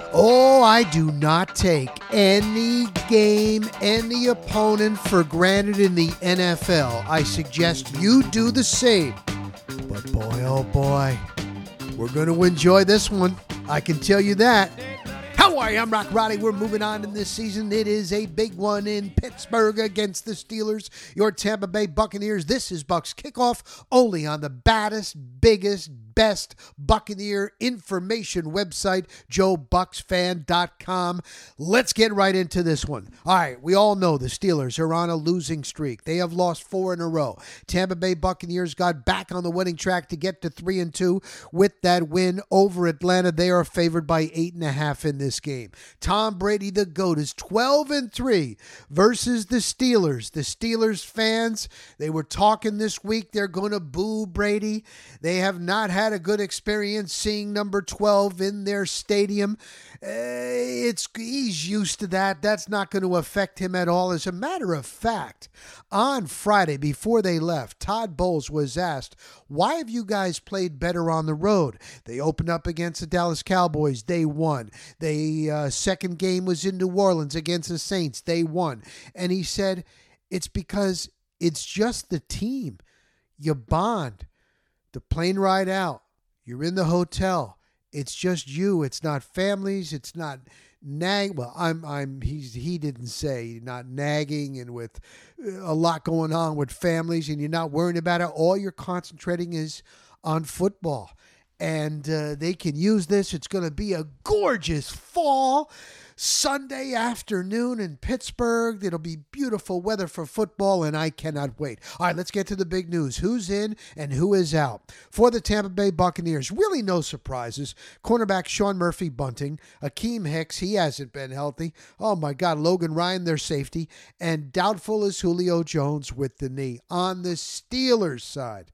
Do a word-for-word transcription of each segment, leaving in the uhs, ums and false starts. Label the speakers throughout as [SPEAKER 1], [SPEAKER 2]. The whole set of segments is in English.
[SPEAKER 1] Oh, I do not take any game, any opponent for granted in the N F L. I suggest you do the same. But boy, oh boy, we're going to enjoy this one. I can tell you that. How are you? I'm Rock Roddy. We're moving on in this season. It is a big one in Pittsburgh against the Steelers, your Tampa Bay Buccaneers. This is Bucs Kickoff, only on the baddest, biggest, best Buccaneer information website, joe bucs fan dot com. Let's get right into this one. All right, we all know the Steelers are on a losing streak. They have lost four in a row. Tampa Bay Buccaneers got back on the winning track to get to three and two with that win over Atlanta. They are favored by eight and a half in this game. Tom Brady, the GOAT, is twelve and three versus the Steelers. The Steelers fans, they were talking this week. They're going to boo Brady. They have not had a good experience seeing number twelve in their stadium. Uh, it's he's used to that. That's not going to affect him at all. As a matter of fact, on Friday before they left, Todd Bowles was asked, why have you guys played better on the road? They opened up against the Dallas Cowboys. They won. The uh, second game was in New Orleans against the Saints. They won. And he said, it's because it's just the team. You bond. The plane ride out, you're in the hotel. It's just you. It's not families. It's not nag. Well, I'm. I'm. He's. He didn't say not nagging and with a lot going on with families, and you're not worrying about it. All you're concentrating is on football, and uh, they can use this. It's going to be a gorgeous fall Sunday afternoon in Pittsburgh. It'll be beautiful weather for football, and I cannot wait. All right, let's get to the big news. Who's in and who is out? For the Tampa Bay Buccaneers, really no surprises. Cornerback Sean Murphy bunting. Akeem Hicks, he hasn't been healthy. Oh, my God. Logan Ryan, their safety. And doubtful is Julio Jones with the knee. On the Steelers side,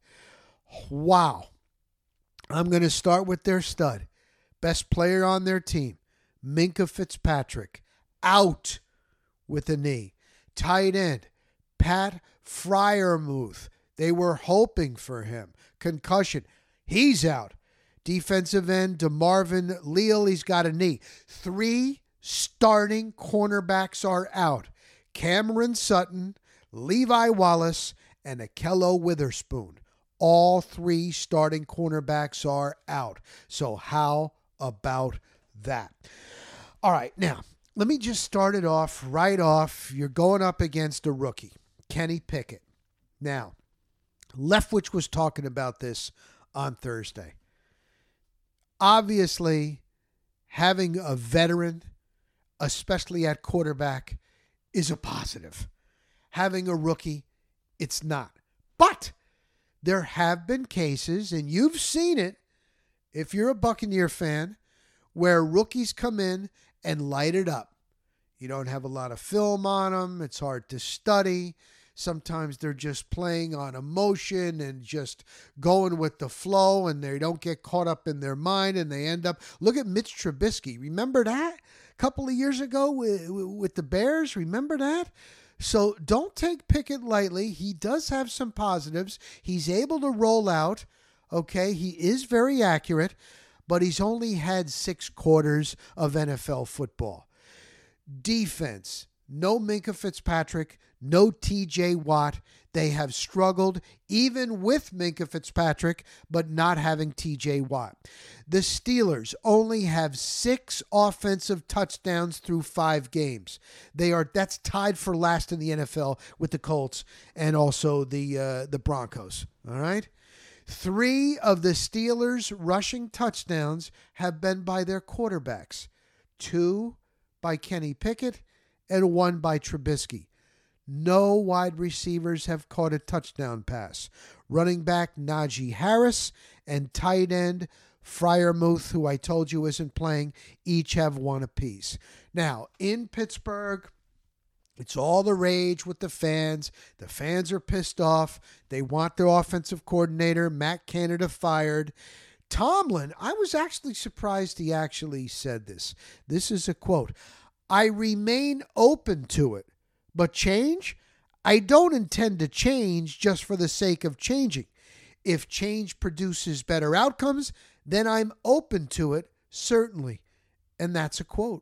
[SPEAKER 1] wow. I'm going to start with their stud. Best player on their team. Minkah Fitzpatrick, out with a knee. Tight end, Pat Freiermuth. They were hoping for him. Concussion, he's out. Defensive end, DeMarvin Leal, he's got a knee. Three starting cornerbacks are out. Cameron Sutton, Levi Wallace, and Ahkello Witherspoon. All three starting cornerbacks are out. So how about that? All right, now, let me just start it off right off. You're going up against a rookie, Kenny Pickett. Now, Leftwich was talking about this on Thursday. Obviously, having a veteran, especially at quarterback, is a positive. Having a rookie, it's not. But there have been cases, and you've seen it if you're a Buccaneer fan, where rookies come in and light it up. You don't have a lot of film on them. It's hard to study. Sometimes they're just playing on emotion and just going with the flow, and they don't get caught up in their mind, and they end up... Look at Mitch Trubisky. Remember that? A couple of years ago with, with the Bears? Remember that? So don't take Pickett lightly. He does have some positives. He's able to roll out. Okay, he is very accurate, but he's only had six quarters of N F L football. Defense, no Minkah Fitzpatrick, no T J Watt. They have struggled even with Minkah Fitzpatrick, but not having T J Watt. The Steelers only have six offensive touchdowns through five games. They are that's tied for last in the N F L with the Colts and also the uh, the Broncos. All right. Three of the Steelers' rushing touchdowns have been by their quarterbacks. Two by Kenny Pickett and one by Trubisky. No wide receivers have caught a touchdown pass. Running back Najee Harris and tight end Freiermuth, who I told you isn't playing, each have one apiece. Now, in Pittsburgh, it's all the rage with the fans. The fans are pissed off. They want their offensive coordinator, Matt Canada, fired. Tomlin, I was actually surprised he actually said this. This is a quote. I remain open to it, but change? I don't intend to change just for the sake of changing. If change produces better outcomes, then I'm open to it, certainly. And that's a quote.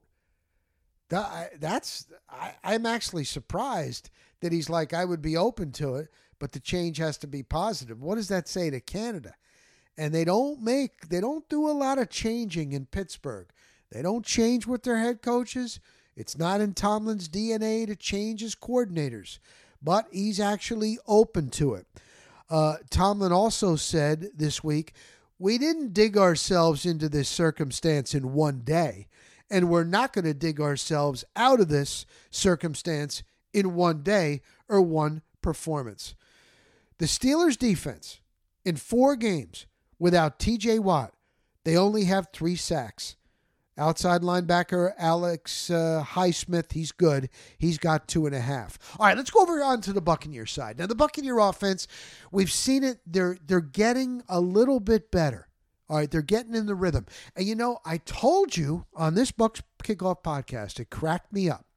[SPEAKER 1] That, that's I, I'm actually surprised that he's like, I would be open to it, but the change has to be positive. What does that say to Canada? And they don't make, they don't do a lot of changing in Pittsburgh. They don't change with their head coaches. It's not in Tomlin's D N A to change his coordinators, but he's actually open to it. Uh, Tomlin also said this week, we didn't dig ourselves into this circumstance in one day, and we're not going to dig ourselves out of this circumstance in one day or one performance. The Steelers' defense, in four games without T J Watt, they only have three sacks. Outside linebacker Alex uh, Highsmith, he's good. He's got two and a half. All right, let's go over on to the Buccaneer side. Now, the Buccaneer offense, we've seen it. They're they're getting a little bit better. All right, they're getting in the rhythm. And, you know, I told you on this Bucs Kickoff podcast, it cracked me up.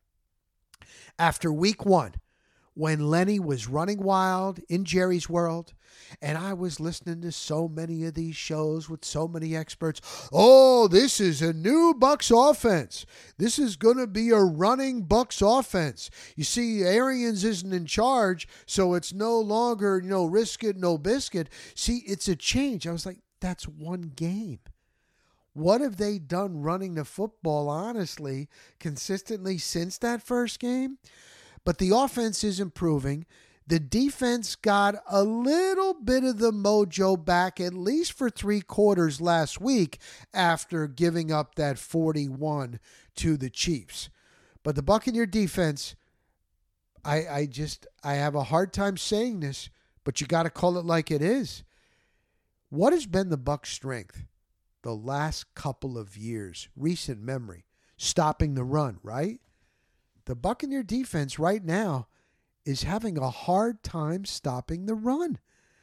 [SPEAKER 1] After week one, when Lenny was running wild in Jerry's world, and I was listening to so many of these shows with so many experts. Oh, this is a new Bucs offense. This is going to be a running Bucs offense. You see, Arians isn't in charge, so it's no longer, you know, risk it, no biscuit. See, it's a change. I was like, that's one game. What have they done running the football, honestly, consistently since that first game? But the offense is improving. The defense got a little bit of the mojo back, at least for three quarters last week, after giving up that forty-one to the Chiefs. But the Buccaneer defense, I, I just, I have a hard time saying this, but you got to call it like it is. What has been the Bucs' strength the last couple of years? Recent memory. Stopping the run, right? The Buccaneer defense right now is having a hard time stopping the run.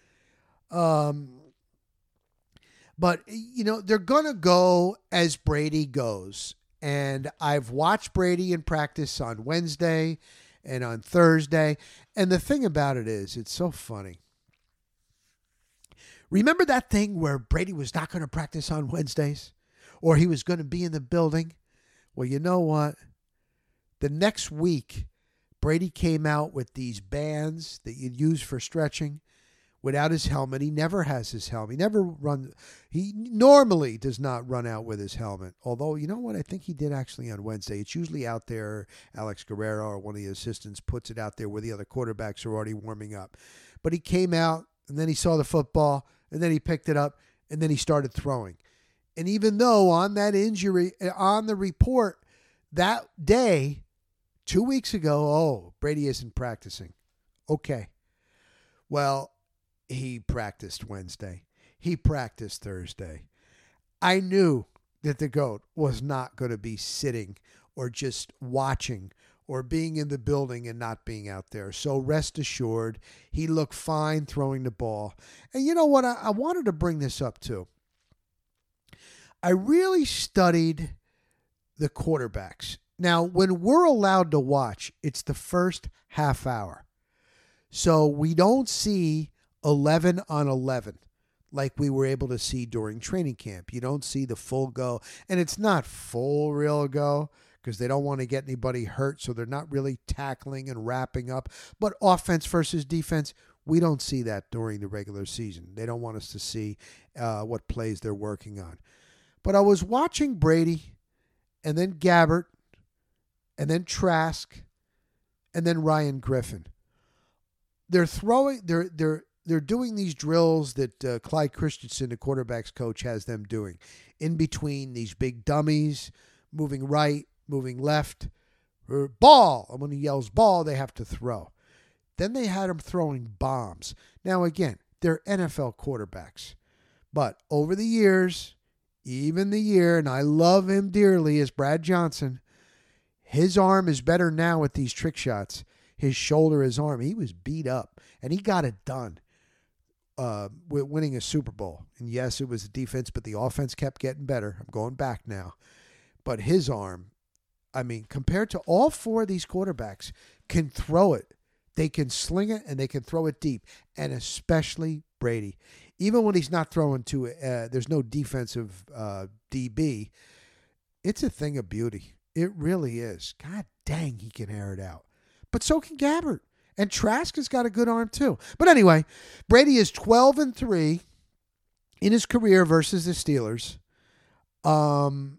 [SPEAKER 1] Um, but, you know, they're going to go as Brady goes. And I've watched Brady in practice on Wednesday and on Thursday. And the thing about it is, it's so funny. Remember that thing where Brady was not going to practice on Wednesdays? Or he was going to be in the building? Well, you know what? The next week, Brady came out with these bands that you'd use for stretching without his helmet. He never has his helmet. He never run. He normally does not run out with his helmet. Although, you know what? I think he did actually on Wednesday. It's usually out there. Alex Guerrero or one of the assistants puts it out there where the other quarterbacks are already warming up. But he came out, and then he saw the football, and then he picked it up, and then he started throwing. And even though on that injury, on the report that day, two weeks ago, oh, Brady isn't practicing. Okay. Well, he practiced Wednesday. He practiced Thursday. I knew that the GOAT was not going to be sitting or just watching or being in the building and not being out there. So rest assured, he looked fine throwing the ball. And you know what? I, I wanted to bring this up too. I really studied the quarterbacks. Now, when we're allowed to watch, it's the first half hour. So we don't see eleven on eleven like we were able to see during training camp. You don't see the full go. And it's not full real go because they don't want to get anybody hurt, so they're not really tackling and wrapping up. But offense versus defense, we don't see that during the regular season. They don't want us to see uh, what plays they're working on. But I was watching Brady and then Gabbert, and then Trask, and then Ryan Griffin. They're throwing, they're they're they're doing these drills that uh, Clyde Christensen, the quarterback's coach, has them doing in between these big dummies, moving right, moving left, or ball. And when he yells ball, they have to throw. Then they had him throwing bombs. Now again, they're N F L quarterbacks, but over the years, even the year, and I love him dearly, is Brad Johnson. His arm is better now with these trick shots. His shoulder, his arm, he was beat up, and he got it done uh, with winning a Super Bowl. And yes, it was the defense, but the offense kept getting better. I'm going back now. But his arm, I mean, compared to all four of these quarterbacks, can throw it. They can sling it, and they can throw it deep, and especially Brady. Even when he's not throwing to, uh, there's no defensive uh, D B, It's a thing of beauty. It really is. God dang, he can air it out. But so can Gabbert. And Trask has got a good arm too. But anyway, Brady is twelve and three in his career versus the Steelers. Um,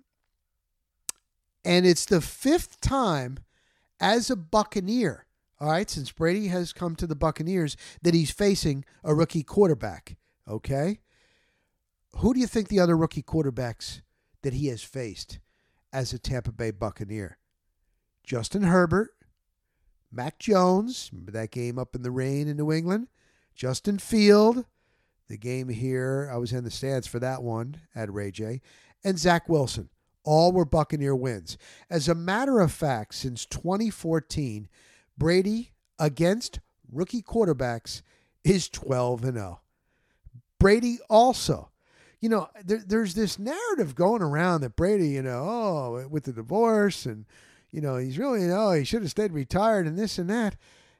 [SPEAKER 1] and it's the fifth time as a Buccaneer, all right, since Brady has come to the Buccaneers, that he's facing a rookie quarterback, okay? Who do you think the other rookie quarterbacks that he has faced as a Tampa Bay Buccaneer? Justin Herbert, Mac Jones, remember that game up in the rain in New England? Justin Field, the game here, I was in the stands for that one at Ray J, and Zach Wilson. All were Buccaneer wins. As a matter of fact, since twenty fourteen, Brady against rookie quarterbacks is twelve and oh. Brady also, you know, there, there's this narrative going around that Brady, you know, oh, with the divorce and, you know, he's really, oh, he should have stayed retired and this and that.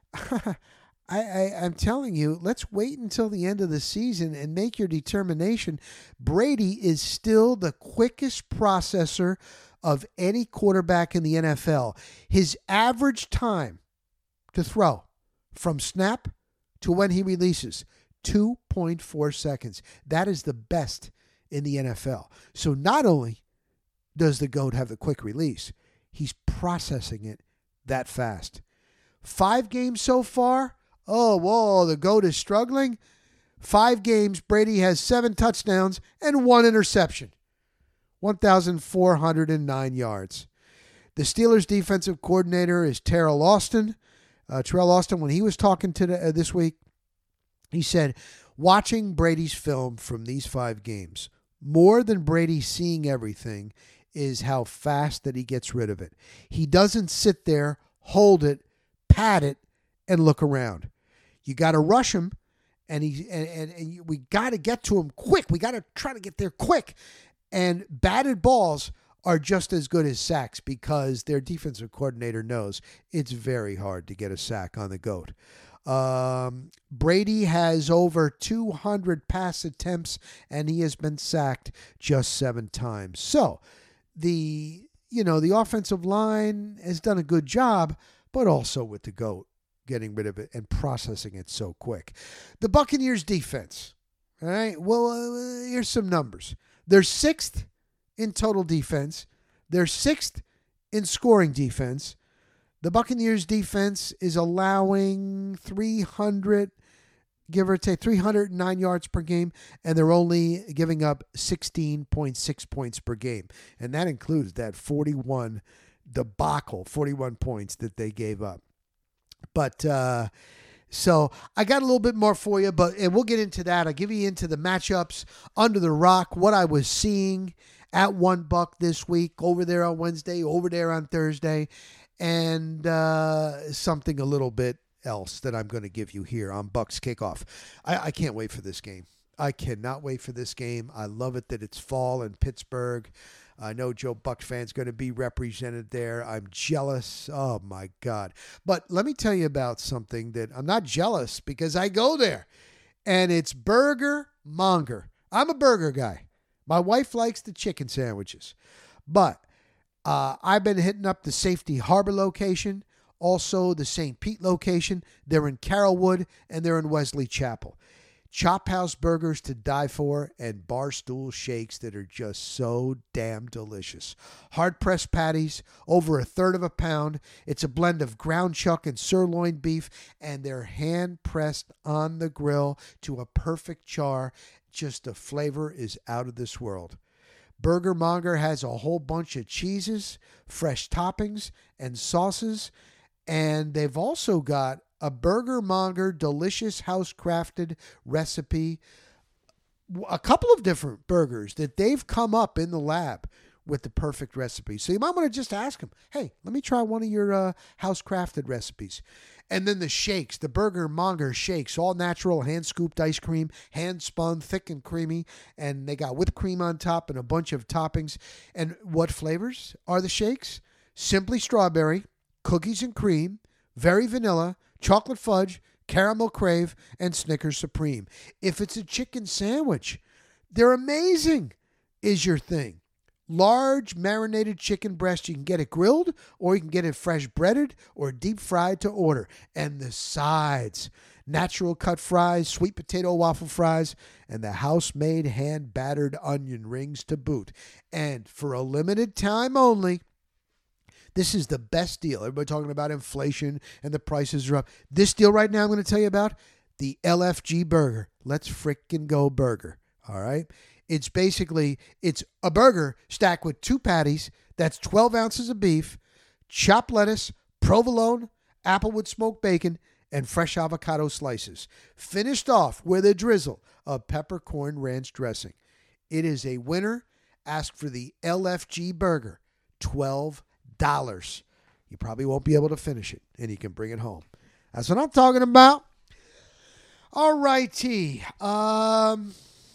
[SPEAKER 1] I, I, I'm telling you, let's wait until the end of the season and make your determination. Brady is still the quickest processor of any quarterback in the N F L. His average time to throw from snap to when he releases, two point four seconds. That is the best in the N F L. So not only does the GOAT have the quick release, he's processing it that fast. Five games so far. Oh, whoa, the GOAT is struggling. Five games, Brady has seven touchdowns and one interception. one thousand four hundred nine yards. The Steelers' defensive coordinator is Terrell Austin. Uh, Terrell Austin, when he was talking to the, uh, this week, he said, watching Brady's film from these five games, more than Brady seeing everything is how fast that he gets rid of it. He doesn't sit there, hold it, pat it, and look around. You got to rush him, and he and, and, and we got to get to him quick. We got to try to get there quick. And batted balls are just as good as sacks because their defensive coordinator knows it's very hard to get a sack on the GOAT. Um, Brady has over two hundred pass attempts, and he has been sacked just seven times. So the you know the offensive line has done a good job, but also with the GOAT getting rid of it and processing it so quick. The Buccaneers defense, all right, well, uh, here's some numbers. They're sixth in total defense. They're sixth in scoring defense. The Buccaneers defense is allowing three hundred, give or take, three hundred nine yards per game, and they're only giving up sixteen point six points per game. And that includes that forty-one debacle, forty-one points that they gave up. But uh, so I got a little bit more for you, but and we'll get into that. I'll give you into the matchups under the rock, what I was seeing at One Buck this week, over there on Wednesday, over there on Thursday, and uh, something a little bit else that I'm going to give you here on Bucks Kickoff. I, I can't wait for this game. I cannot wait for this game. I love it that it's fall in Pittsburgh. I know Joe Buck fan's going to be represented there. I'm jealous. Oh, my God. But let me tell you about something that I'm not jealous because I go there, and it's Burger Monger. I'm a burger guy. My wife likes the chicken sandwiches. But uh, I've been hitting up the Safety Harbor location, also the Saint Pete location. They're in Carrollwood, and they're in Wesley Chapel. Chop House burgers to die for, and Barstool shakes that are just so damn delicious. Hard-pressed patties, over a third of a pound. It's a blend of ground chuck and sirloin beef, and they're hand-pressed on the grill to a perfect char. Just the flavor is out of this world. Burger Monger has a whole bunch of cheeses, fresh toppings, and sauces, and they've also got a Burger Monger delicious house-crafted recipe, a couple of different burgers that they've come up in the lab with the perfect recipe. So you might want to just ask them, hey, let me try one of your uh, house-crafted recipes. And then the shakes, the Burger Monger shakes, all natural, hand-scooped ice cream, hand-spun, thick and creamy, and they got whipped cream on top and a bunch of toppings. And what flavors are the shakes? Simply strawberry, cookies and cream, very vanilla, chocolate fudge, caramel crave, and Snickers Supreme. If it's a chicken sandwich, they're amazing, is your thing. Large marinated chicken breast. You can get it grilled, or you can get it fresh breaded or deep fried to order. And the sides: natural cut fries, sweet potato waffle fries, and the house-made hand-battered onion rings to boot. And for a limited time only, this is the best deal. Everybody talking about inflation and the prices are up. This deal right now I'm going to tell you about, the L F G burger. Let's frickin' go burger. All right? It's basically, it's a burger stacked with two patties. That's twelve ounces of beef, chopped lettuce, provolone, applewood smoked bacon, and fresh avocado slices. Finished off with a drizzle of peppercorn ranch dressing. It is a winner. Ask for the L F G burger. twelve dollars. You probably won't be able to finish it, and you can bring it home. That's what I'm talking about. All righty. Um...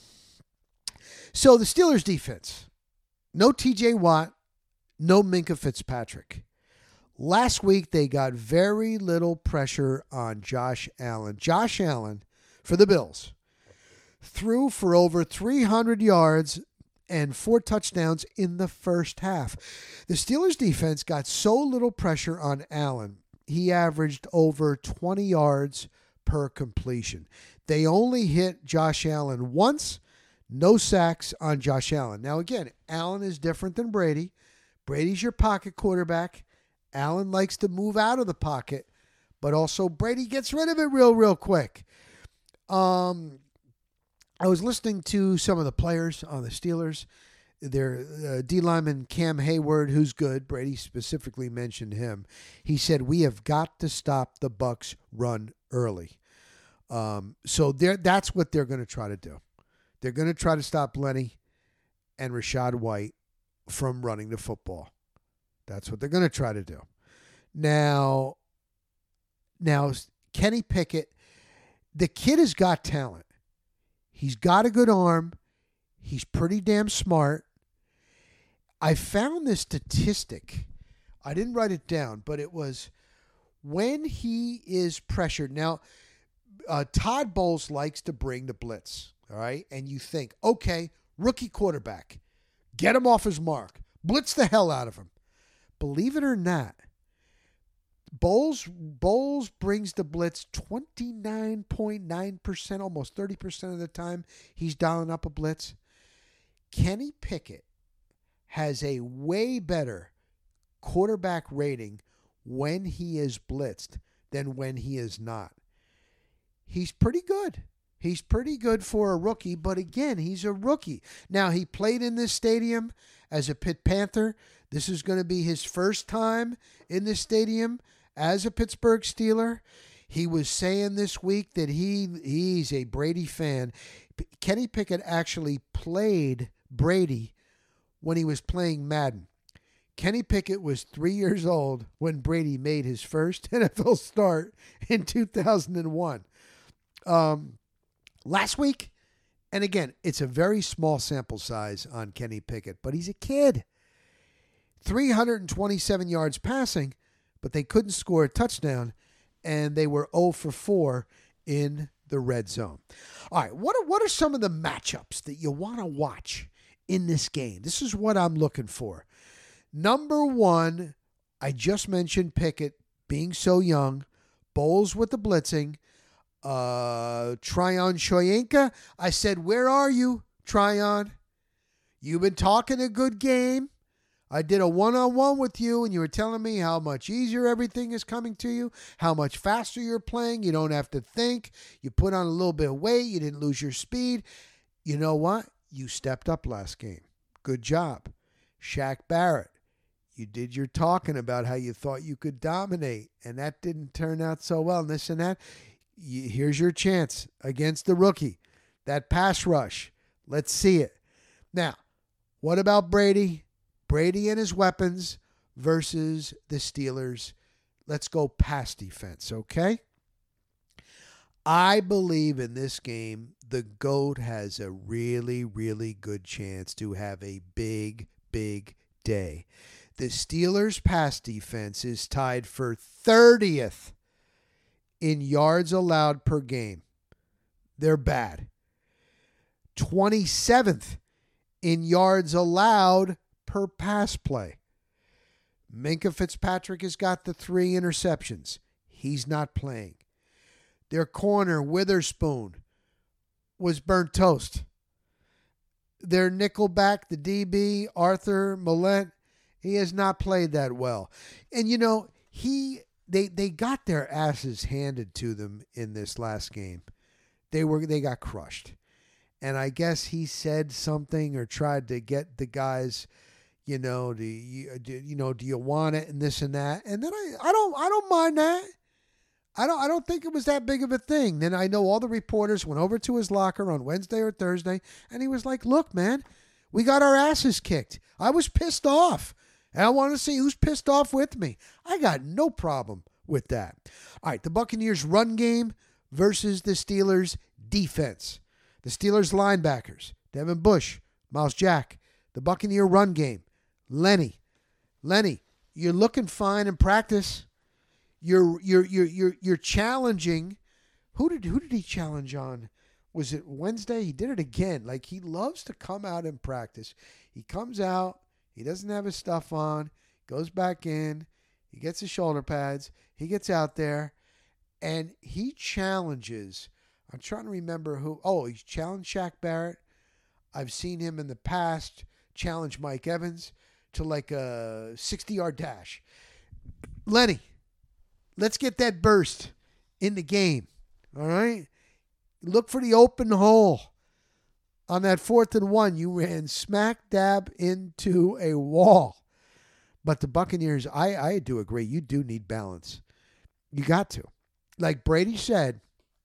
[SPEAKER 1] So the Steelers defense, no T J Watt, no Minkah Fitzpatrick. Last week, they got very little pressure on Josh Allen. Josh Allen, for the Bills, threw for over three hundred yards and four touchdowns in the first half. The Steelers defense got so little pressure on Allen, he averaged over twenty yards per completion. They only hit Josh Allen once. No sacks on Josh Allen. Now, again, Allen is different than Brady. Brady's your pocket quarterback. Allen likes to move out of the pocket, but also Brady gets rid of it real, real quick. Um, I was listening to some of the players on the Steelers. Their uh, D lineman Cam Hayward, who's good. Brady specifically mentioned him. He said, "We have got to stop the Bucs run early." Um, so that's what they're going to try to do. They're going to try to stop Lenny and Rachaad White from running the football. That's what they're going to try to do. Now, now Kenny Pickett, the kid has got talent. He's got a good arm. He's pretty damn smart. I found this statistic. I didn't write it down, but it was when he is pressured. Now, uh, Todd Bowles likes to bring the blitz. All right. And you think, okay, rookie quarterback, get him off his mark, blitz the hell out of him. Believe it or not, Bowles, Bowles brings the blitz twenty-nine point nine percent, almost thirty percent of the time he's dialing up a blitz. Kenny Pickett has a way better quarterback rating when he is blitzed than when he is not. He's pretty good. He's pretty good for a rookie, but again, he's a rookie. Now, he played in this stadium as a Pitt Panther. This is going to be his first time in this stadium as a Pittsburgh Steeler. He was saying this week that he he's a Brady fan. Kenny Pickett actually played Brady when he was playing Madden. Kenny Pickett was three years old when Brady made his first N F L start in two thousand one. Um... Last week, and again, it's a very small sample size on Kenny Pickett, but he's a kid. three hundred twenty-seven yards passing, but they couldn't score a touchdown, and they were zero for four in the red zone. All right, what are, what are some of the matchups that you want to watch in this game? This is what I'm looking for. Number one, I just mentioned Pickett being so young, Bowles with the blitzing. Uh, Tryon Shoyinka, I said, where are you, Tryon? You've been talking a good game. I did a one-on-one with you, and you were telling me how much easier everything is coming to you, how much faster you're playing. You don't have to think. You put on a little bit of weight. You didn't lose your speed. You know what? You stepped up last game. Good job. Shaq Barrett, you did your talking about how you thought you could dominate, and that didn't turn out so well, and this and that. Here's your chance against the rookie. That pass rush. Let's see it. Now, what about Brady? Brady and his weapons versus the Steelers. Let's go pass defense, okay? I believe in this game, the GOAT has a really, really good chance to have a big, big day. The Steelers' pass defense is tied for thirtieth in yards allowed per game. They're bad. twenty-seventh in yards allowed per pass play. Minkah Fitzpatrick has got the three interceptions. He's not playing. Their corner, Witherspoon, was burnt toast. Their nickelback, the D B, Arthur Millette, he has not played that well. And, you know, he they they got their asses handed to them in this last game. They were they got crushed. And I guess he said something or tried to get the guys, you know, do you, do, you know, do you want it and this and that? And then I, I don't I don't mind that. I don't I don't think it was that big of a thing. Then I know all the reporters went over to his locker on Wednesday or Thursday, and he was like, "Look, man, we got our asses kicked. I was pissed off, and I want to see who's pissed off with me. I got no problem with that." All right, the Buccaneers' run game versus the Steelers' defense. The Steelers' linebackers, Devin Bush, Miles Jack. The Buccaneer run game, Lenny. Lenny, you're looking fine in practice. You're you're you're you're you're challenging. Who did who did he challenge on? Was it Wednesday? He did it again. Like, he loves to come out in practice. He comes out. He doesn't have his stuff on. Goes back in. He gets his shoulder pads. He gets out there, and he challenges. I'm trying to remember who. Oh, he's challenged Shaq Barrett. I've seen him in the past challenge Mike Evans to like a sixty-yard dash. Lenny, let's get that burst in the game, all right? Look for the open hole. On that fourth and one, you ran smack dab into a wall. But the Buccaneers, I, I do agree, you do need balance. You got to. Like Brady said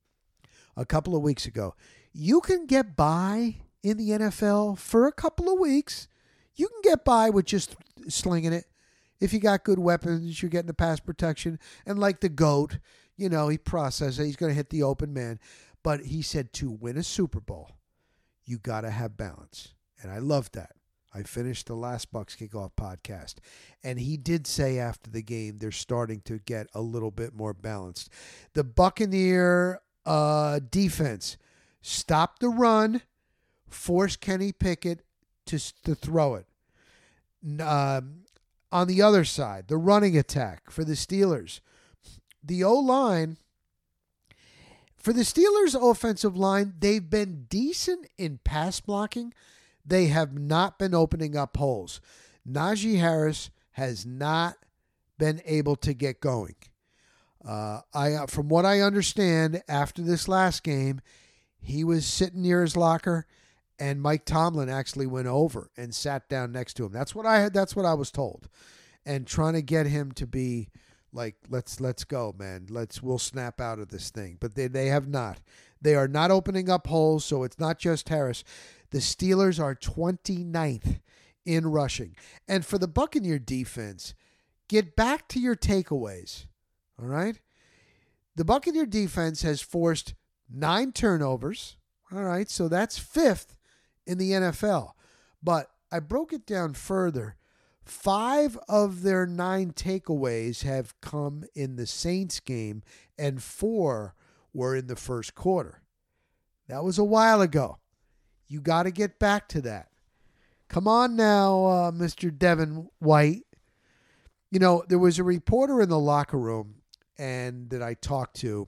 [SPEAKER 1] a couple of weeks ago, you can get by in the N F L for a couple of weeks. You can get by with just slinging it. If you got good weapons, you're getting the pass protection. And like the GOAT, you know, he processed it. He's going to hit the open man. But he said to win a Super Bowl, you got to have balance. And I love that. I finished the last Bucs Kickoff podcast. And he did say after the game, they're starting to get a little bit more balanced. The Buccaneer uh, defense stopped the run, forced Kenny Pickett to, to throw it. Um, On the other side, the running attack for the Steelers. The O-line, for the Steelers' offensive line, they've been decent in pass blocking. They have not been opening up holes. Najee Harris has not been able to get going. Uh, I, from what I understand, after this last game, he was sitting near his locker, and Mike Tomlin actually went over and sat down next to him. That's what I had. That's what I was told, and trying to get him to be like, let's let's go, man. Let's we'll snap out of this thing. But they they have not. They are not opening up holes. So it's not just Harris. The Steelers are twenty-ninth in rushing, and for the Buccaneer defense, get back to your takeaways. All right, the Buccaneer defense has forced nine turnovers. All right, so that's fifth in the N F L. But I broke it down further. Five of their nine takeaways have come in the Saints game, and four were in the first quarter. That was a while ago. You got to get back to that. Come on now, uh, Mister Devin White. You know, there was a reporter in the locker room and that I talked to.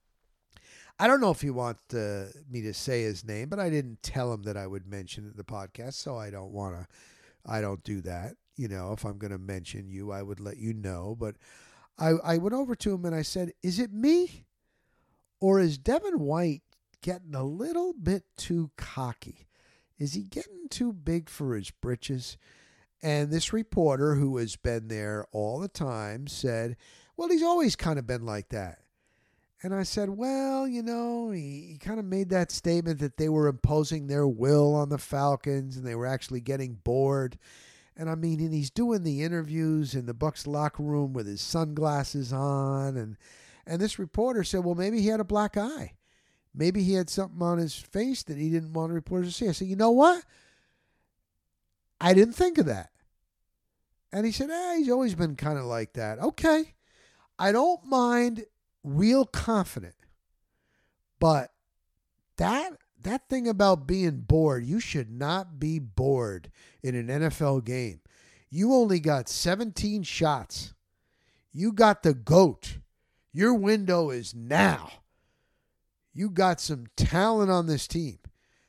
[SPEAKER 1] I don't know if he wants uh, me to say his name, but I didn't tell him that I would mention it in the podcast, so I don't want to, I don't do that. You know, if I'm going to mention you, I would let you know. But I, I went over to him and I said, is it me or is Devin White getting a little bit too cocky? Is he getting too big for his britches? And this reporter who has been there all the time said, well, he's always kind of been like that. And I said, well, you know, he, he kind of made that statement that they were imposing their will on the Falcons and they were actually getting bored. And I mean, and he's doing the interviews in the Bucs locker room with his sunglasses on. And, and this reporter said, well, maybe he had a black eye. Maybe he had something on his face that he didn't want reporters to see. I said, you know what? I didn't think of that. And he said, eh, he's always been kind of like that. Okay. I don't mind real confident, but that that thing about being bored, you should not be bored in an N F L game. You only got seventeen shots. You got the GOAT. Your window is now. You got some talent on this team.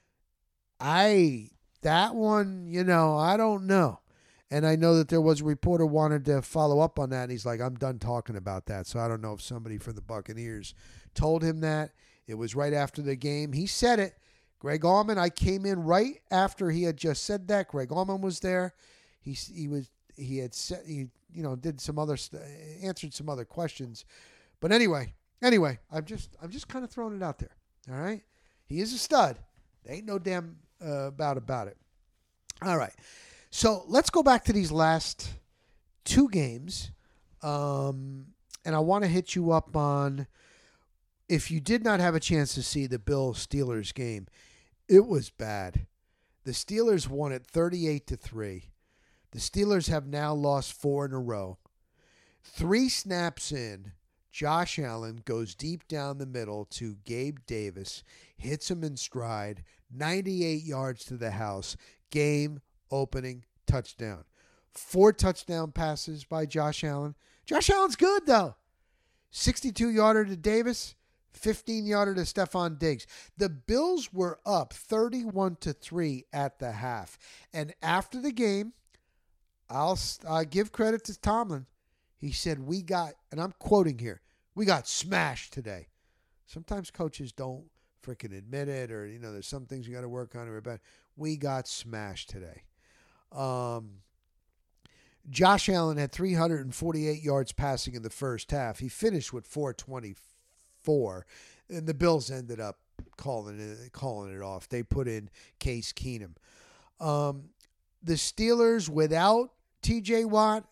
[SPEAKER 1] I, that one, you know, I don't know. And I know that there was a reporter wanted to follow up on that, and he's like, I'm done talking about that. So I don't know if somebody from the Buccaneers told him that. It was right after the game. He said it. Greg Auman, I came in right after he had just said that. Greg Auman was there. He he was he had said he you know did some other st- answered some other questions. But anyway, anyway, I'm just I'm just kind of throwing it out there. All right, he is a stud. There ain't no damn uh, about about it. All right. So let's go back to these last two games. Um, and I want to hit you up on, if you did not have a chance to see the Bills-Steelers game, it was bad. The Steelers won it thirty-eight to three. The Steelers have now lost four in a row. Three snaps in, Josh Allen goes deep down the middle to Gabe Davis, hits him in stride, ninety-eight yards to the house, game opening touchdown. Four touchdown passes by Josh Allen. Josh Allen's good, though. sixty-two-yarder to Davis, fifteen-yarder to Stephon Diggs. The Bills were up thirty-one to three at the half. And after the game, I'll uh, give credit to Tomlin. He said, we got, and I'm quoting here, we got smashed today. Sometimes coaches don't freaking admit it, or, you know, there's some things you got to work on. Or bad. We got smashed today. Um, Josh Allen had three hundred forty-eight yards passing in the first half. He finished with four twenty-four, and the Bills ended up calling it calling it off. They put in Case Keenum. Um, the Steelers without T J Watt,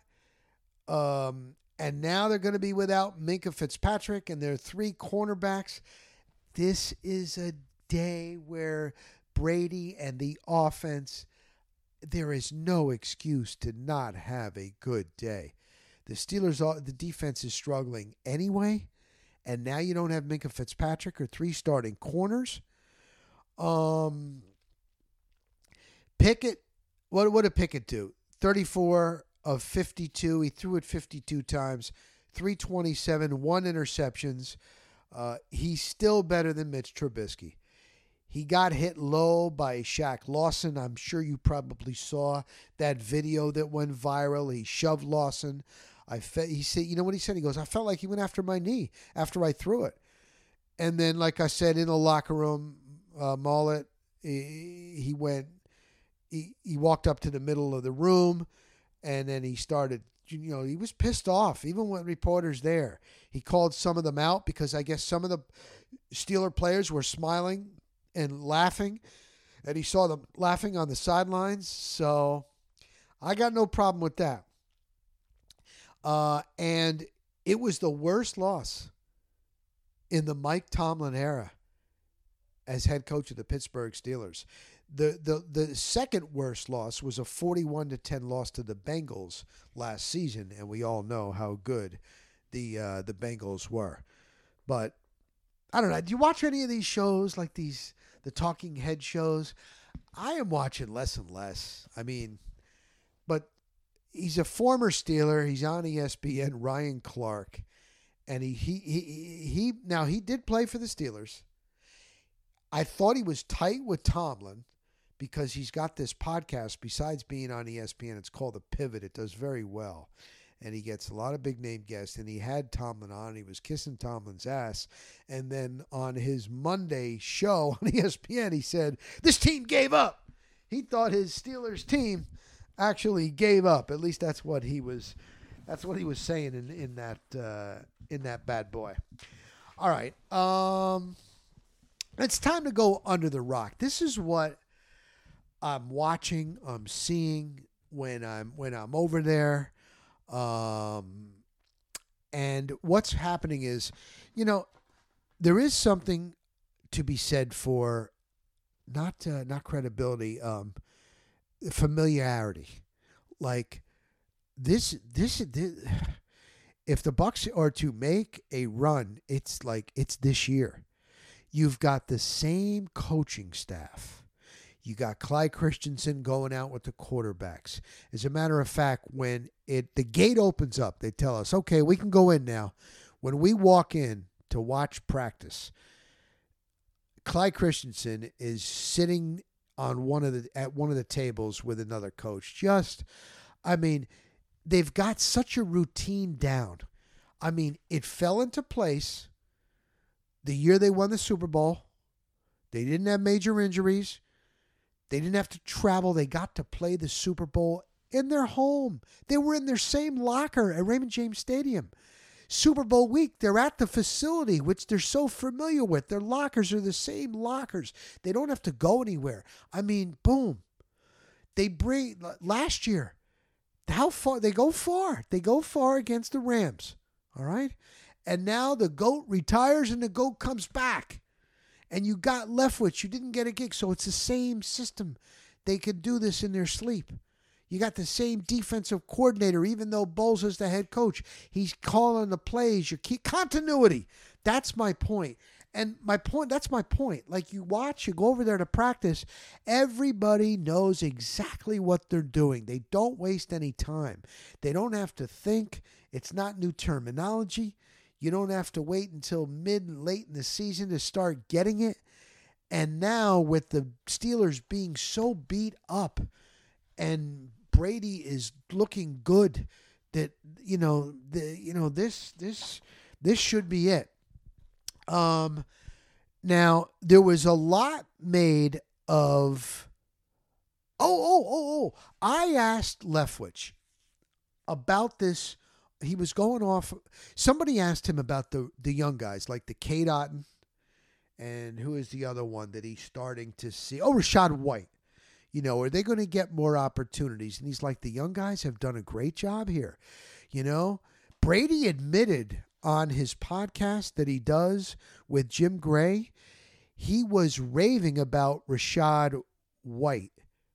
[SPEAKER 1] um, and now they're going to be without Minkah Fitzpatrick and their three cornerbacks. This is a day where Brady and the offense, there is no excuse to not have a good day. The Steelers, the defense is struggling anyway, and now you don't have Minkah Fitzpatrick or three starting corners. Um, Pickett, what, what did Pickett do? thirty-four of fifty-two. He threw it fifty-two times, three twenty-seven, one interceptions. Uh, he's still better than Mitch Trubisky. He got hit low by Shaq Lawson. I'm sure you probably saw that video that went viral. He shoved Lawson. I fe- he said, you know what he said? He goes, I felt like he went after my knee after I threw it. And then, like I said, in the locker room, uh, Mullet, he, he went, he, he walked up to the middle of the room, and then he started, you know, he was pissed off, even with reporters there. He called some of them out because I guess some of the Steeler players were smiling and laughing, and he saw them laughing on the sidelines. So I got no problem with that. Uh, and it was the worst loss in the Mike Tomlin era as head coach of the Pittsburgh Steelers. The the the second worst loss was a forty-one to ten loss to the Bengals last season, and we all know how good the uh, the Bengals were. But I don't know. Do you watch any of these shows, like these the talking head shows? I am watching less and less. I mean, but he's a former Steeler. He's on E S P N, Ryan Clark, and he he he, he now he did play for the Steelers. I thought he was tight with Tomlin because he's got this podcast besides being on E S P N. It's called The Pivot. It does very well. And he gets a lot of big-name guests. And he had Tomlin on. He was kissing Tomlin's ass. And then on his Monday show on E S P N, he said, this team gave up. He thought his Steelers team actually gave up. At least that's what he was that's what he was saying in, in that uh, in that bad boy. All right. Um, it's time to go under the rock. This is what I'm watching, I'm seeing when I'm when I'm over there. Um, and what's happening is, you know, there is something to be said for not uh, not credibility, um, familiarity. Like this, this, this, if the Bucs are to make a run, it's like it's this year. You've got the same coaching staff. You got Clyde Christensen going out with the quarterbacks. As a matter of fact, when it the gate opens up, they tell us, okay, we can go in now. When we walk in to watch practice, Clyde Christensen is sitting on one of the at one of the tables with another coach. Just, I mean, they've got such a routine down. I mean, it fell into place the year they won the Super Bowl. They didn't have major injuries. They didn't have to travel. They got to play the Super Bowl in their home. They were in their same locker at Raymond James Stadium. Super Bowl week, they're at the facility, which they're so familiar with. Their lockers are the same lockers. They don't have to go anywhere. I mean, boom. They bring, last year, how far? They go far. They go far against the Rams. All right? And now the GOAT retires and the GOAT comes back. And you got Leftwich. You didn't get a gig. So it's the same system. They could do this in their sleep. You got the same defensive coordinator, even though Bowles is the head coach. He's calling the plays. You keep continuity. That's my point. And my point, that's my point. Like you watch, you go over there to practice. Everybody knows exactly what they're doing. They don't waste any time. They don't have to think. It's not new terminology. You don't have to wait until mid, late in the season to start getting it. And now with the Steelers being so beat up and Brady is looking good, that you know the you know this this this should be it. Um, now there was a lot made of. Oh oh oh oh! I asked Leftwich about this. He was going off. Somebody asked him about the the young guys like the Cade Otton, and who is the other one that he's starting to see? Oh, Rachaad White. You know, are they going to get more opportunities? And he's like, the young guys have done a great job here. You know, Brady admitted on his podcast that he does with Jim Gray, he was raving about Rachaad White.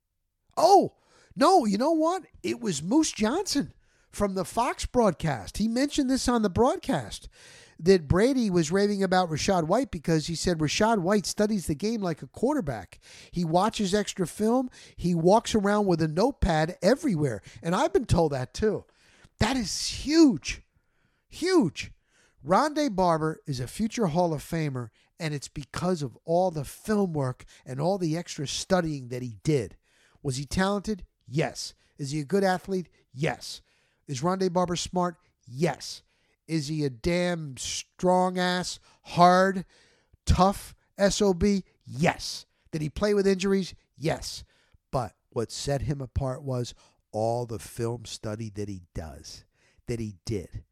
[SPEAKER 1] Oh, no, you know what? It was Moose Johnson from the Fox broadcast. He mentioned this on the broadcast, that Brady was raving about Rachaad White because he said Rachaad White studies the game like a quarterback. He watches extra film. He walks around with a notepad everywhere. And I've been told that too. That is huge. Huge. Rondé Barber is a future Hall of Famer, and it's because of all the film work and all the extra studying that he did. Was he talented? Yes. Is he a good athlete? Yes. Is Rondé Barber smart? Yes. Is he a damn strong-ass, hard, tough S O B? Yes. Did he play with injuries? Yes. But what set him apart was all the film study that he does, that he did.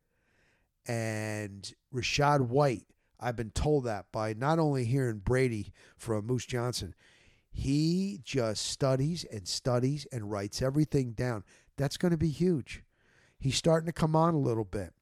[SPEAKER 1] And Rachaad White, I've been told that by not only hearing Brady from Moose Johnson, he just studies and studies and writes everything down. That's going to be huge. He's starting to come on a little bit.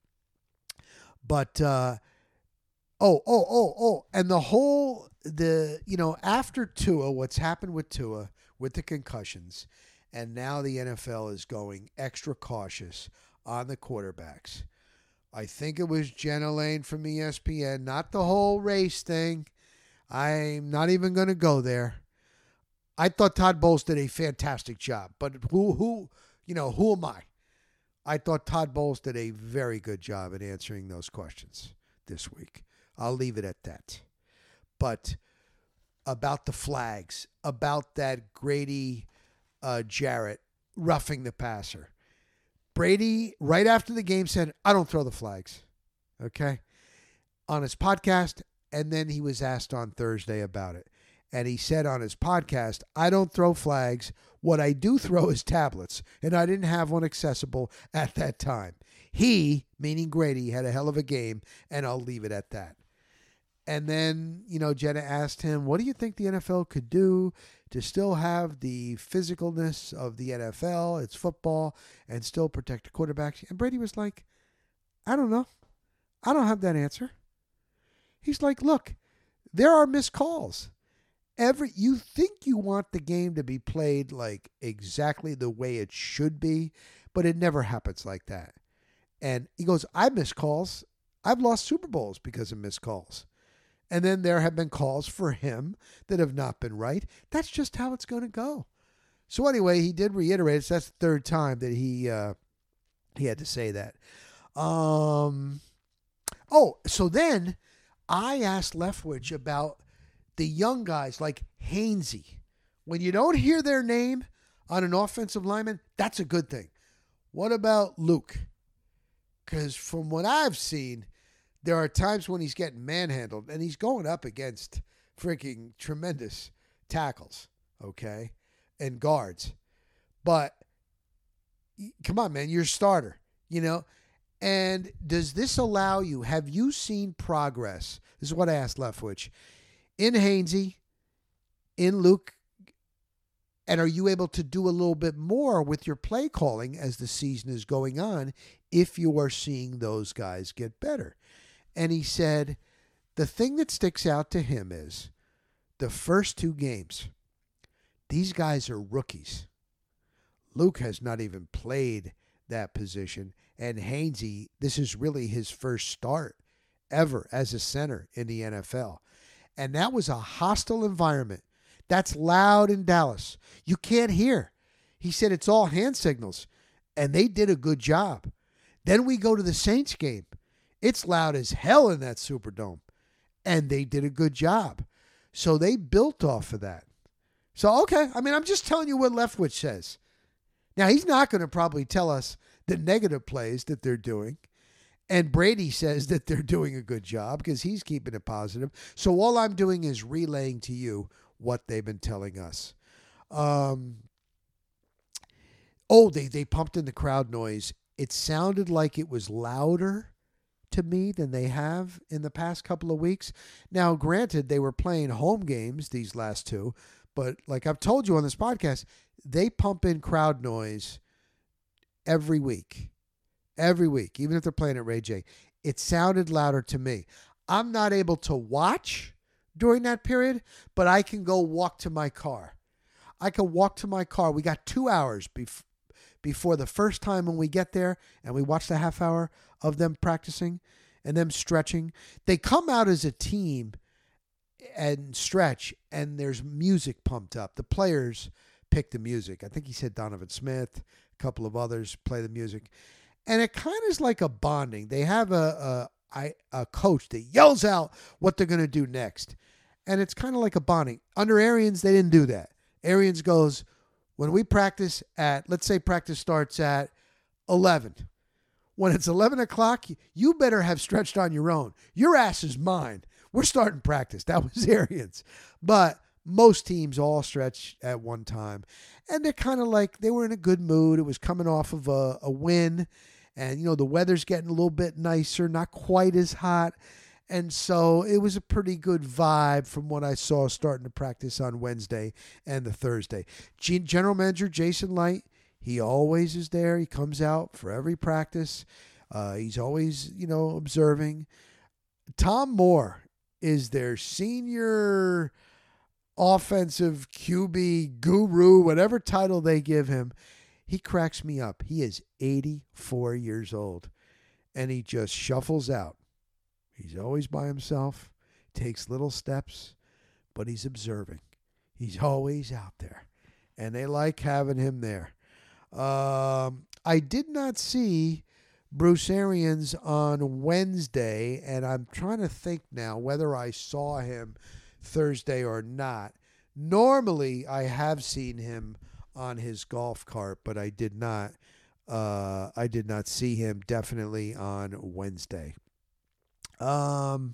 [SPEAKER 1] But, uh, oh, oh, oh, oh, and the whole, the, you know, after Tua, what's happened with Tua, with the concussions, and now the N F L is going extra cautious on the quarterbacks. I think it was Jenna Lane from E S P N, not the whole race thing. I'm not even going to go there. I thought Todd Bowles did a fantastic job, but who, who, you know, who am I? I thought Todd Bowles did a very good job at answering those questions this week. I'll leave it at that. But about the flags, about that Grady uh, Jarrett roughing the passer. Brady, right after the game, said, I don't throw the flags. Okay? On his podcast, and then he was asked on Thursday about it. And he said on his podcast, I don't throw flags. What I do throw is tablets. And I didn't have one accessible at that time. He, meaning Grady, had a hell of a game, and I'll leave it at that. And then, you know, Jenna asked him, what do you think the N F L could do to still have the physicalness of the N F L, it's football, and still protect the quarterbacks? And Brady was like, I don't know. I don't have that answer. He's like, look, there are missed calls. Every, you think you want the game to be played like exactly the way it should be, but it never happens like that. And he goes, I miss calls. I've lost Super Bowls because of missed calls. And then there have been calls for him that have not been right. That's just how it's going to go. So anyway, he did reiterate. So that's the third time that he uh, he had to say that. Um, oh, so then I asked Leftwich about the young guys like Hainsey. When you don't hear their name on an offensive lineman, that's a good thing. What about Luke? Because from what I've seen, there are times when he's getting manhandled, and he's going up against freaking tremendous tackles, okay, and guards. But come on, man, you're a starter, you know. And does this allow you, have you seen progress? This is what I asked Leftwich. In Hainsey, in Luke, and are you able to do a little bit more with your play calling as the season is going on if you are seeing those guys get better? And he said the thing that sticks out to him is the first two games, these guys are rookies. Luke has not even played that position. And Hainsey, this is really his first start ever as a center in the N F L. And that was a hostile environment. That's loud in Dallas. You can't hear. He said it's all hand signals. And they did a good job. Then we go to the Saints game. It's loud as hell in that Superdome. And they did a good job. So they built off of that. So, okay. I mean, I'm just telling you what Leftwich says. Now, he's not going to probably tell us the negative plays that they're doing. And Brady says that they're doing a good job because he's keeping it positive. So all I'm doing is relaying to you what they've been telling us. Um, oh, they, they pumped in the crowd noise. It sounded like it was louder to me than they have in the past couple of weeks. Now, granted, they were playing home games, these last two, but like I've told you on this podcast, they pump in crowd noise every week. Every week, even if they're playing at Ray J. It sounded louder to me. I'm not able to watch during that period, but I can go walk to my car. I can walk to my car. We got two hours bef- before the first time when we get there, and we watch the half hour of them practicing and them stretching. They come out as a team and stretch, and there's music pumped up. The players pick the music. I think he said Donovan Smith, a couple of others play the music. And it kind of is like a bonding. They have a, a, a coach that yells out what they're going to do next. And it's kind of like a bonding. Under Arians, they didn't do that. Arians goes, when we practice at, let's say practice starts at eleven. When it's eleven o'clock, you better have stretched on your own. Your ass is mine. We're starting practice. That was Arians. But most teams all stretch at one time. And they're kind of like, they were in a good mood. It was coming off of a, a win. And, you know, the weather's getting a little bit nicer, not quite as hot. And so it was a pretty good vibe from what I saw starting to practice on Wednesday and the Thursday. General Manager Jason Light, he always is there. He comes out for every practice. Uh, he's always, you know, observing. Tom Moore is their senior offensive Q B guru, whatever title they give him. He cracks me up. He is eighty-four years old, and he just shuffles out. He's always by himself, takes little steps, but he's observing. He's always out there, and they like having him there. Um, I did not see Bruce Arians on Wednesday, and I'm trying to think now whether I saw him Thursday or not. Normally, I have seen him on his golf cart, but I did not. Uh, I did not see him definitely on Wednesday. Um.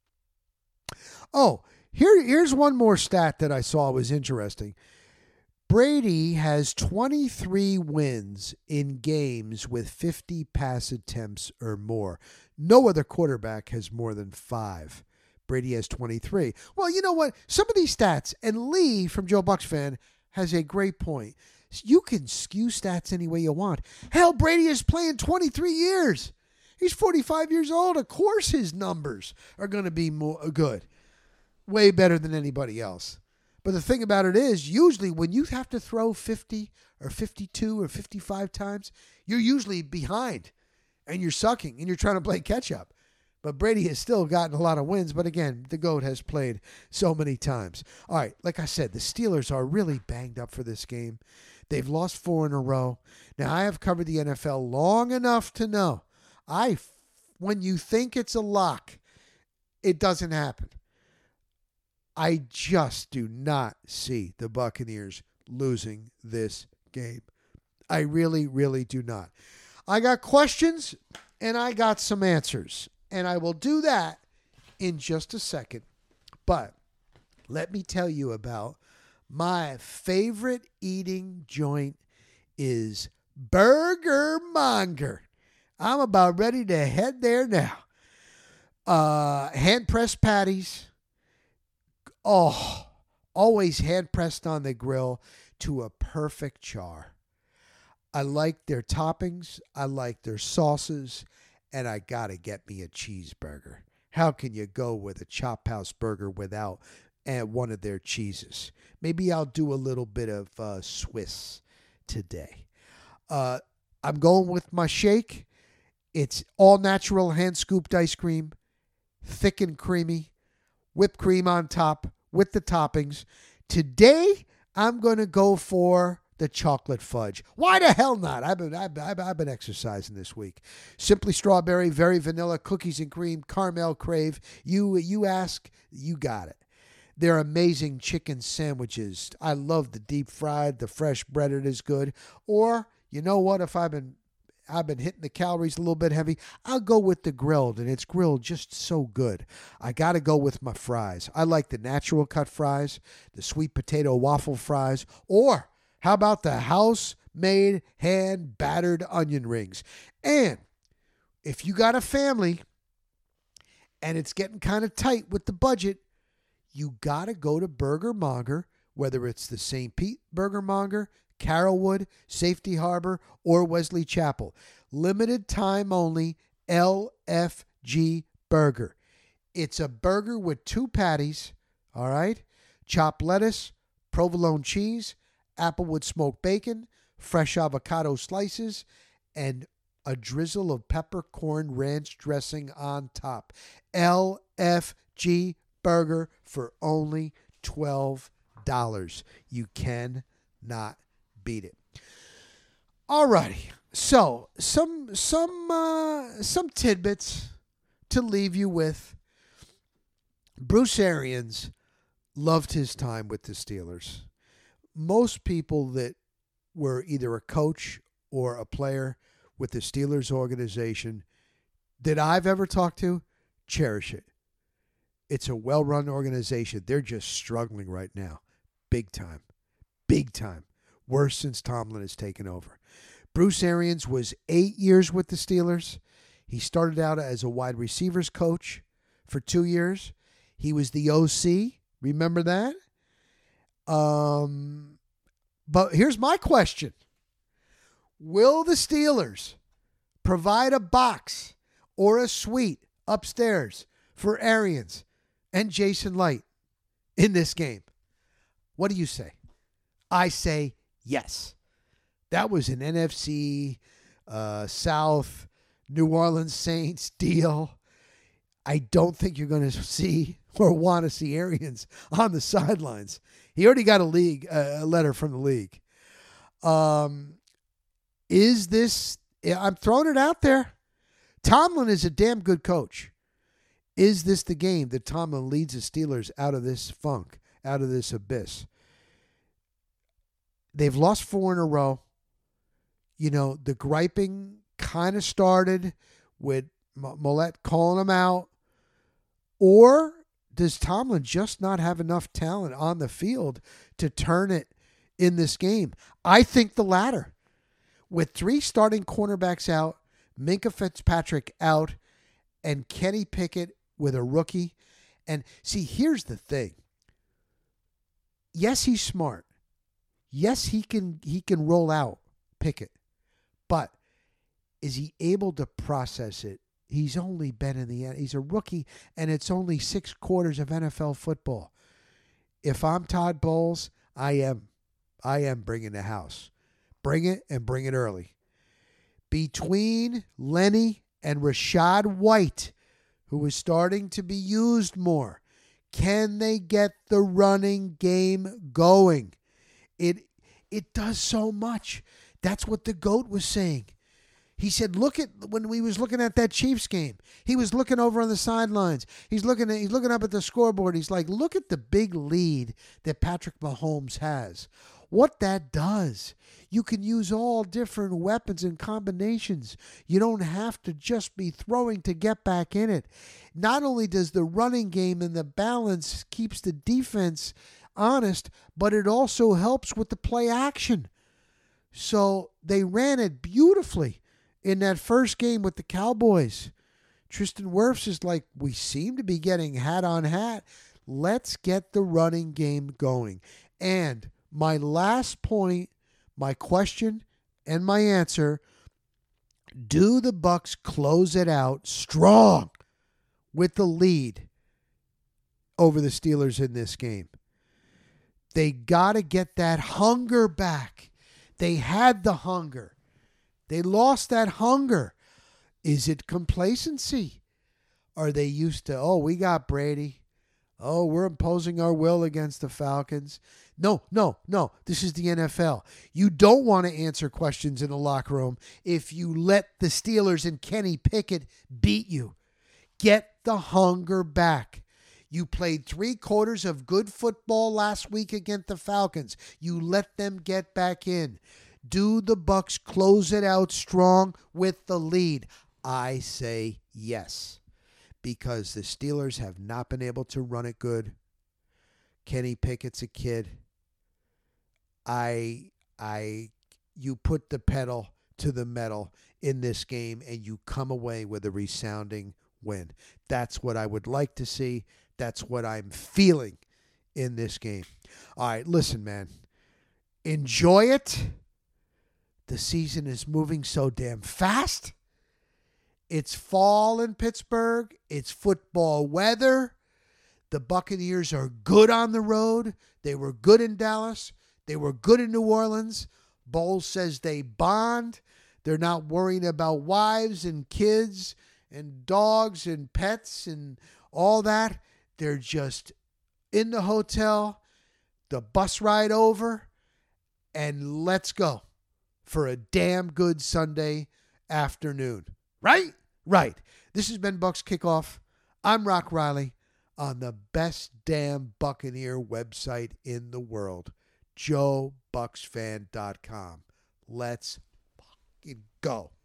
[SPEAKER 1] Oh, here, here's one more stat that I saw was interesting. Brady has twenty-three wins in games with fifty pass attempts or more. No other quarterback has more than five. Brady has twenty-three. Well, you know what? Some of these stats, and Lee from Joe Bucks Fan has a great point. You can skew stats any way you want. Hell, Brady is playing twenty-three years. He's forty-five years old. Of course his numbers are going to be more good. Way better than anybody else. But the thing about it is, usually when you have to throw fifty or fifty-two or fifty-five times, you're usually behind and you're sucking and you're trying to play catch up. But Brady has still gotten a lot of wins. But again, the GOAT has played so many times. All right, like I said, the Steelers are really banged up for this game. They've lost four in a row. Now, I have covered the N F L long enough to know I, when you think it's a lock, it doesn't happen. I just do not see the Buccaneers losing this game. I really, really do not. I got questions and I got some answers. And I will do that in just a second. But let me tell you about my favorite eating joint is Burger Monger. I'm about ready to head there now. Uh, hand-pressed patties. Oh, always hand-pressed on the grill to a perfect char. I like their toppings. I like their sauces. And I got to get me a cheeseburger. How can you go with a Chop House burger without uh, one of their cheeses? Maybe I'll do a little bit of uh, Swiss today. Uh, I'm going with my shake. It's all natural hand-scooped ice cream, thick and creamy, whipped cream on top with the toppings. Today, I'm going to go for the chocolate fudge. Why the hell not? I've been, I've, I've, I've been exercising this week. Simply strawberry, very vanilla, cookies and cream, caramel crave. You, you ask, you got it. They're amazing chicken sandwiches. I love the deep fried, the fresh breaded is good. Or, you know what, if I've been I've been hitting the calories a little bit heavy, I'll go with the grilled, and it's grilled just so good. I got to go with my fries. I like the natural cut fries, the sweet potato waffle fries, or how about the house-made, hand-battered onion rings? And if you got a family and it's getting kind of tight with the budget, you got to go to Burger Monger, whether it's the Saint Pete Burger Monger, Carrollwood, Safety Harbor, or Wesley Chapel. Limited time only, L F G Burger. It's a burger with two patties, all right? Chopped lettuce, provolone cheese, applewood smoked bacon, fresh avocado slices, and a drizzle of peppercorn ranch dressing on top. L F G Burger for only twelve dollars. You cannot beat it. Alrighty, so some some uh, some tidbits to leave you with. Bruce Arians loved his time with the Steelers. Most people that were either a coach or a player with the Steelers organization that I've ever talked to cherish it. It's a well-run organization. They're just struggling right now. Big time. Big time. Worse since Tomlin has taken over. Bruce Arians was eight years with the Steelers. He started out as a wide receivers coach for two years. He was the O C. Remember that? Um, but here's my question. Will the Steelers provide a box or a suite upstairs for Arians and Jason Light in this game? What do you say? I say yes. That was an N F C uh, South New Orleans Saints deal. I don't think you're going to see or want to see Arians on the sidelines. He already got a league uh, a letter from the league. Um, is this? I'm throwing it out there. Tomlin is a damn good coach. Is this the game that Tomlin leads the Steelers out of this funk, out of this abyss? They've lost four in a row. You know, the griping kind of started with Mollett calling them out. Or does Tomlin just not have enough talent on the field to turn it in this game? I think the latter. With three starting cornerbacks out, Minkah Fitzpatrick out, and Kenny Pickett with a rookie. And see, here's the thing. Yes, he's smart. Yes, he can he can roll out Pickett. But is he able to process it? He's only been in the he's a rookie, and it's only six quarters of N F L football. If I'm Todd Bowles, I am. I am bringing the house. Bring it and bring it early. Between Lenny and Rachaad White, who is starting to be used more. Can they get the running game going? It it does so much. That's what the GOAT was saying. He said, look at when we was looking at that Chiefs game. He was looking over on the sidelines. He's looking at, he's looking up at the scoreboard. He's like, look at the big lead that Patrick Mahomes has. What that does, you can use all different weapons and combinations. You don't have to just be throwing to get back in it. Not only does the running game and the balance keeps the defense honest, but it also helps with the play action. So they ran it beautifully in that first game with the Cowboys. Tristan Wirfs is like, we seem to be getting hat on hat. Let's get the running game going. And my last point, my question, and my answer, do the Bucs close it out strong with the lead over the Steelers in this game? They got to get that hunger back. They had the hunger. They lost that hunger. Is it complacency? Are they used to, oh, we got Brady. Oh, we're imposing our will against the Falcons. No, no, no. This is the N F L. You don't want to answer questions in the locker room if you let the Steelers and Kenny Pickett beat you. Get the hunger back. You played three quarters of good football last week against the Falcons. You let them get back in. Do the Bucs close it out strong with the lead? I say yes, because the Steelers have not been able to run it good. Kenny Pickett's a kid. I, I, you put the pedal to the metal in this game and you come away with a resounding win. That's what I would like to see. That's what I'm feeling in this game. All right, listen, man. Enjoy it. The season is moving so damn fast. It's fall in Pittsburgh. It's football weather. The Buccaneers are good on the road. They were good in Dallas. They were good in New Orleans. Bowles says they bond. They're not worrying about wives and kids and dogs and pets and all that. They're just in the hotel, the bus ride over, and let's go for a damn good Sunday afternoon. Right? Right. This has been Bucs Kickoff. I'm Rock Riley on the best damn Buccaneer website in the world, joe bucs fan dot com. Let's fucking go.